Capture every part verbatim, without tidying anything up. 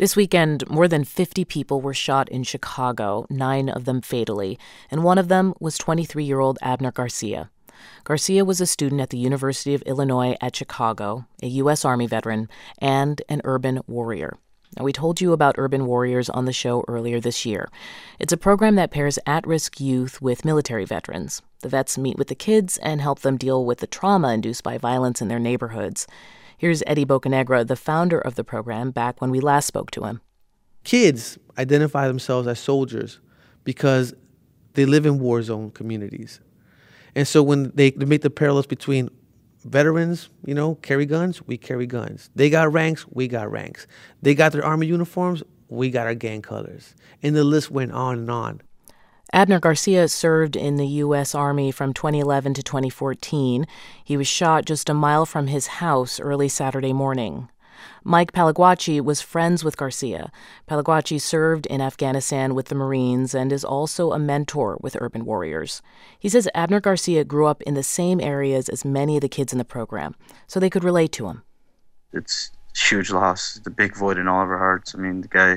This weekend, more than fifty people were shot in Chicago, nine of them fatally, and one of them was twenty-three-year-old Abner Garcia. Garcia was a student at the University of Illinois at Chicago, a U S Army veteran, and an urban warrior. Now, we told you about Urban Warriors on the show earlier this year. It's a program that pairs at-risk youth with military veterans. The vets meet with the kids and help them deal with the trauma induced by violence in their neighborhoods. Here's Eddie Bocanegra, the founder of the program, back when we last spoke to him. Kids identify themselves as soldiers because they live in war zone communities. And so when they, they make the parallels between veterans, you know, carry guns, we carry guns. They got ranks, we got ranks. They got their Army uniforms, we got our gang colors. And the list went on and on. Abner Garcia served in the U S Army from twenty eleven to twenty fourteen. He was shot just a mile from his house early Saturday morning. Mike Palaguacci was friends with Garcia. Palaguacci served in Afghanistan with the Marines and is also a mentor with Urban Warriors. He says Abner Garcia grew up in the same areas as many of the kids in the program, so they could relate to him. It's a huge loss. It's a big void in all of our hearts. I mean, the guy,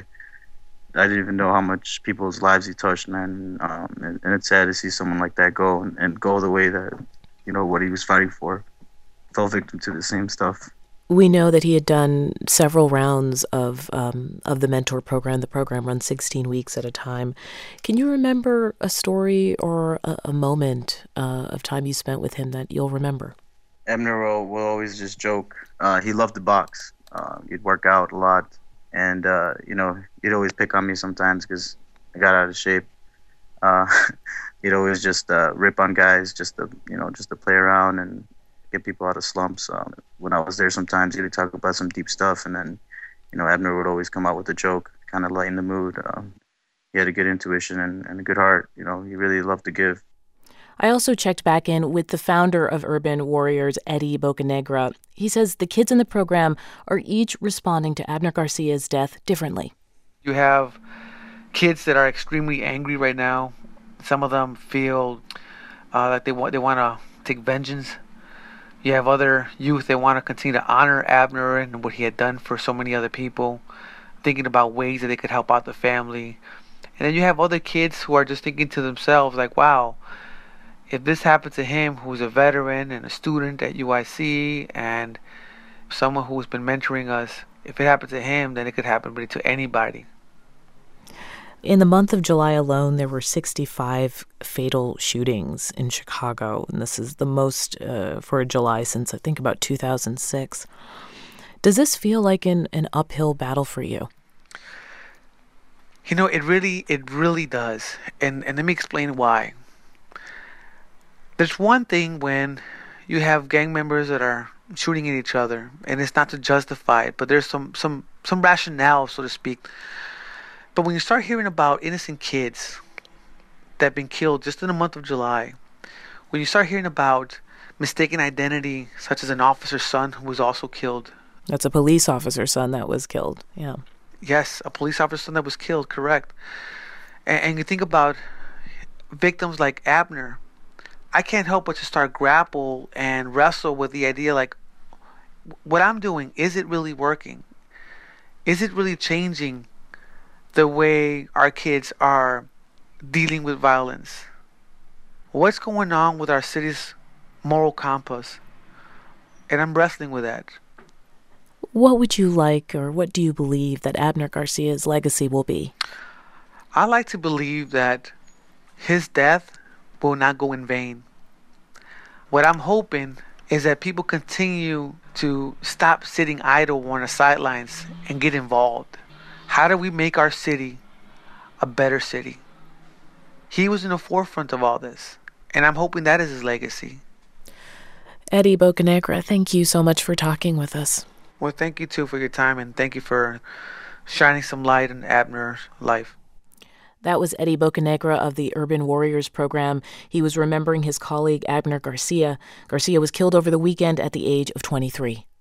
I didn't even know how much people's lives he touched, man. Um, and, and it's sad to see someone like that go and, and go the way that, you know, what he was fighting for. Fell victim to the same stuff. We know that he had done several rounds of um, of the mentor program. The program runs sixteen weeks at a time. Can you remember a story or a, a moment uh, of time you spent with him that you'll remember? Abner will, will always just joke. Uh, he loved to box. Uh, he'd work out a lot. And, uh, you know, he'd always pick on me sometimes because I got out of shape. Uh, he'd always just uh, rip on guys just to, you know, just to play around and get people out of slumps. Um, when I was there sometimes, he would talk about some deep stuff. And then, you know, Abner would always come out with a joke, kind of lighten the mood. Um, he had a good intuition and, and a good heart. You know, he really loved to give. I also checked back in with the founder of Urban Warriors, Eddie Bocanegra. He says the kids in the program are each responding to Abner Garcia's death differently. You have kids that are extremely angry right now. Some of them feel uh, like they want they want to take vengeance. You have other youth that want to continue to honor Abner and what he had done for so many other people, thinking about ways that they could help out the family. And then you have other kids who are just thinking to themselves, like, wow, if this happened to him, who's a veteran and a student at U I C and someone who's been mentoring us, if it happened to him, then it could happen really to anybody. In the month of July alone, there were sixty-five fatal shootings in Chicago, and this is the most uh, for a July since, I think, about two thousand six. Does this feel like an, an uphill battle for you? You know, it really, it really does. And, and let me explain why. There's one thing when you have gang members that are shooting at each other, and it's not to justify it, but there's some, some, some rationale, so to speak. But when you start hearing about innocent kids that have been killed just in the month of July, when you start hearing about mistaken identity, such as an officer's son who was also killed. That's a police officer's son that was killed, yeah. Yes, a police officer's son that was killed, correct. And, and you think about victims like Abner, I can't help but to start grapple and wrestle with the idea, like, what I'm doing, is it really working? Is it really changing the way our kids are dealing with violence? What's going on with our city's moral compass? And I'm wrestling with that. What would you like, or what do you believe that Abner Garcia's legacy will be? I like to believe that his death will not go in vain. What I'm hoping is that people continue to stop sitting idle on the sidelines and get involved. How do we make our city a better city? He was in the forefront of all this, and I'm hoping that is his legacy. Eddie Bocanegra, thank you so much for talking with us. Well, thank you, too, for your time, and thank you for shining some light on Abner's life. That was Eddie Bocanegra of the Urban Warriors program. He was remembering his colleague Abner Garcia. Garcia was killed over the weekend at the age of twenty-three.